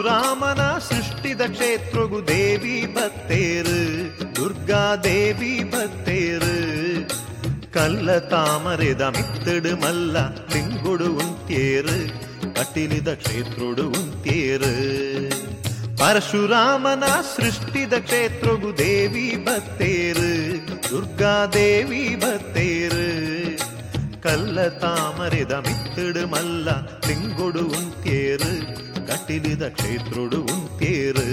ಪರಶುರಾಮನ ಸೃಷ್ಟಿದ ಕ್ಷೇತ್ರಗು ದೇವಿ ಬತ್ತೇರು, ದುರ್ಗಾ ದೇವಿ ಬತ್ತೇರು. ಕಲ್ಲ ತಾಮರೆದ ಮಿತ್ತಡು ಮಲ್ಲ ಲಿಂಗುಡು ಉಂತೇರು, ಕಟಿಲಿದ ಕ್ಷೇತ್ರುಡು ಉಂತೇರು. ಪರಶುರಾಮನ ಸೃಷ್ಟಿದ ಕ್ಷೇತ್ರಗು ದೇವಿ ಬತ್ತೇರು, ದುರ್ಗಾ ದೇವಿ ಬತ್ತೇರು. ಕಲ್ಲ ತಾಮರೆದ ಮಿತ್ತಡು ಮಲ್ಲ ಲಿಂಗುಡು ಉಂತೇರು, ಕಟಿಲಿದ ಕ್ಷೇತ್ರುಡು ಉಂತೇರು.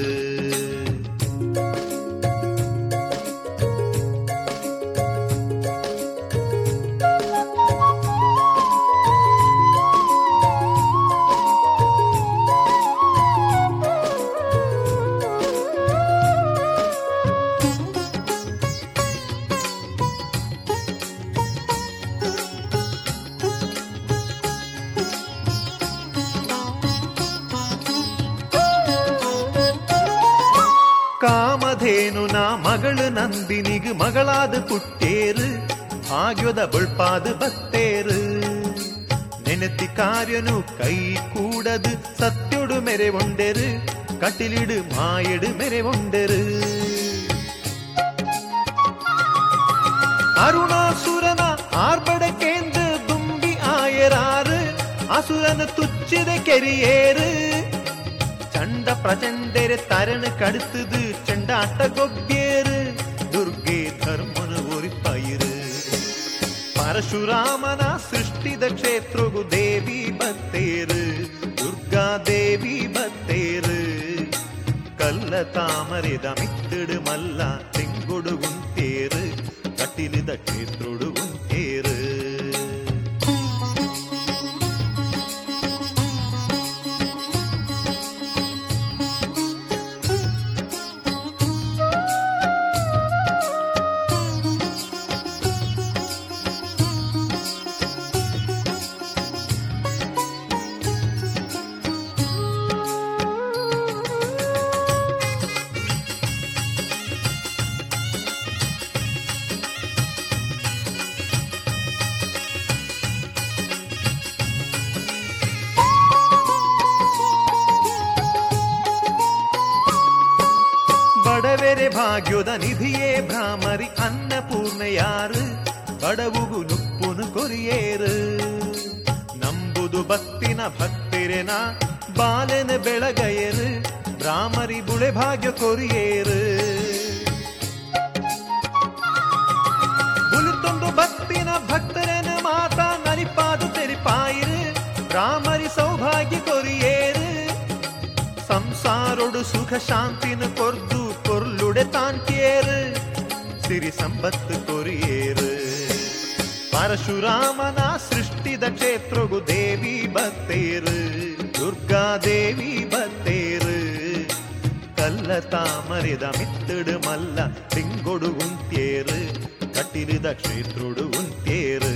ಕಾಮಧೇನು ನಾ ಮಗಳು ನಂದಿನಿಗೆ ಮಗಳಾದ ಪುಟ್ಟೇರು, ಭಾಗ್ಯದ ಬಳ್ಪಾದ ಬತ್ತೇರು. ನೆನತಿ ಕಾರ್ಯನು ಕೈ ಕೂಡದು ಸತ್ಯೊಡು ಮೆರೆ ಒಂಡೆರು, ಕಟಿಲಿಡು ಮಾಯಡು ಮೆರೆ ಒಂಡೆರು. ಅರುಣಾಸುರನ ಆರ್ಬಡಕೇಂದ್ರ ದುಂಬಿ ಆಯರಾರು, ಅಸುರನ ತುಚ್ಚಿದ ಕೆರಿಯೇರು. ಚಂಡ ಪ್ರಚಂಡೆರೆ ತರಣ ಕಡುತ್ತದು ಚಂಡಾಟ ಗೊಬ್ಬೇರು, ದುರ್ಗೆ ಧರ್ಮನ ಒರಿಪಾಯಿರು. ಪರಶುರಾಮನ ಸೃಷ್ಟಿದ ಕ್ಷೇತ್ರಗು ದೇವಿ ಬತ್ತೇರು, ದುರ್ಗಾ ದೇವಿ ಬತ್ತೇರು. ಕಲ್ಲ ತಾಮರೆದ ಮಿತ್ತಡು ಮಲ್ಲ ಲಿಂಗುಡು ಉಂತೇರು, ಕಟಿಲಿದ ಕ್ಷೇತ್ರುಡು ಉಂತೇರು. ಬಡವೆರೆ ಭಾಗ್ಯದ ನಿಧಿಯೇ ಭ್ರಾಮರಿ ಅನ್ನಪೂರ್ಣೆಯಾರು, ಬಡವುಗು ನುಪ್ಪುನು ಕೊರಿಯೇರು. ನಂಬುದು ಭಕ್ತಿನ ಭಕ್ತಿರೆನ ಬಾಲೆನ ಬೆಳಗಯರು, ಭ್ರಾಮರಿ ಬುಳೆ ಭಾಗ್ಯ ಕೊರಿಯೇರು. ಬುಲಿತೊಂದು ಭಕ್ತಿನ ಭಕ್ತರನ ಮಾತಾ ನಲಿಪಾದು ತೆರಿಪಾಯಿರು, ಭ್ರಾಮರಿ ಸೌಭಾಗ್ಯ ಕೊರಿಯೇರು. ಸಂಸಾರೊಡು ಸುಖ ಶಾಂತಿನ ಕೊರ್ದು ಕೊರ್ಲುಡೆ ತಾಂಕೇರು, ಸಿರಿ ಸಂಪತ್ತು ಕೊರಿಯೇರು. ಪರಶುರಾಮನ ಸೃಷ್ಟಿದ ಕ್ಷೇತ್ರಗು ದೇವಿ ಬತ್ತೇರು, ದುರ್ಗಾ ದೇವಿ ಬತ್ತೇರು. ಕಲ್ಲ ತಾಮರೆದ ಮಿತ್ತಡು ಮಲ್ಲ ಲಿಂಗೊಡು ಉಂತೇರು, ಕಟಿಲಿದ ಕ್ಷೇತ್ರುಡು ಉಂತೇರು.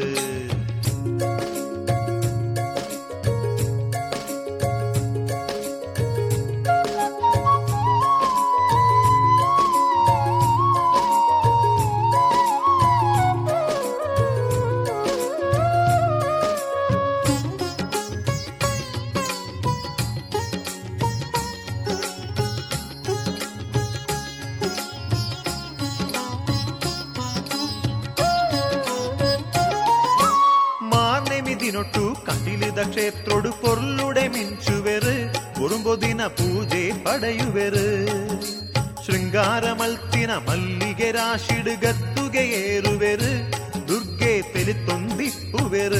ದಿನೊಟ್ಟು ಕಟಿಲಿದ ಕ್ಷೇತ್ರೊಡು ಪೊರ್ಲುಡೆ ಮಿಂಚುವೆರು, ಕುರುಂಬೊದಿನ ಪೂಜೆ ಪಡೆಯುವೆರು. ಶೃಂಗಾರ ಮಲ್ತಿನ ಮಲ್ಲಿಗೆ ರಾಶಿಡು ಗದ್ದುಗೆ ಏರುವೆರು, ದುರ್ಗೆ ತೆಲಿ ತೊಂದಿಪ್ಪುವೆರು.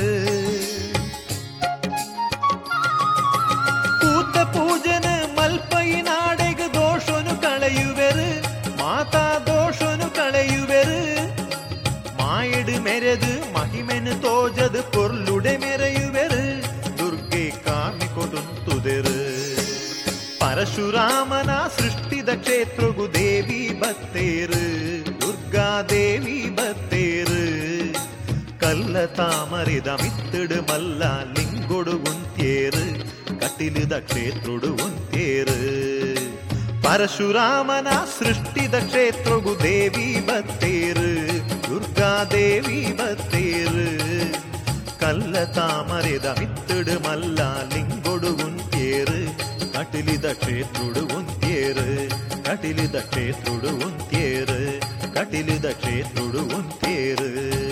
ಕೂತ ಪೂಜನ ಮಲ್ಪೈ ನಾಡೆಗ ದೋಷನು ಕಳೆಯುವೆರು, ಮಾತಾ ದೋಷನು ಕಳೆಯುವೆರು. ಮಾಯಡು ಮೆರೆದು ಮಹಿಮೆನು ತೋಜದು ಪೊರ್ಲುಡೆ ಮೆರೆಯುವೆರು, ದುರ್ಗೆ ಕಾಮಿ ಕೊಡುಂತುದೆರು. ಪರಶುರಾಮನ ಸೃಷ್ಟಿದ ಕ್ಷೇತ್ರಗು ದೇವಿ ಬತ್ತೇರು, ದುರ್ಗಾ ದೇವಿ ಬತ್ತೇರು. ಕಲ್ಲ ತಾಮರೆದ ಮಿತ್ತಡು ಮಲ್ಲ ಲಿಂಗೊಡು ಉಂತೇರು, ಕಟಿಲಿದ ಕ್ಷೇತ್ರುಡು ಉಂತೇರು. ಪರಶುರಾಮನ ಸೃಷ್ಟಿದ ಕ್ಷೇತ್ರಗು ದೇವಿ ಬತ್ತೇರು, ದುರ್ಗಾ ದೇವಿ ಬತ್ತೇರು. ಕಲ್ಲ ತಾಮರೆದ ಮಿತ್ತಡು ಮಲ್ಲ ಲಿಂಗೊಡು ಉಂತೇರು, ಕಟಿಲಿದ కటిలిద క్షేత్రుడు ఒంతేరు కటిలిద క్షేత్రుడు ఒంతేరు కటిలిద క్షేత్రుడు ఒంతేరు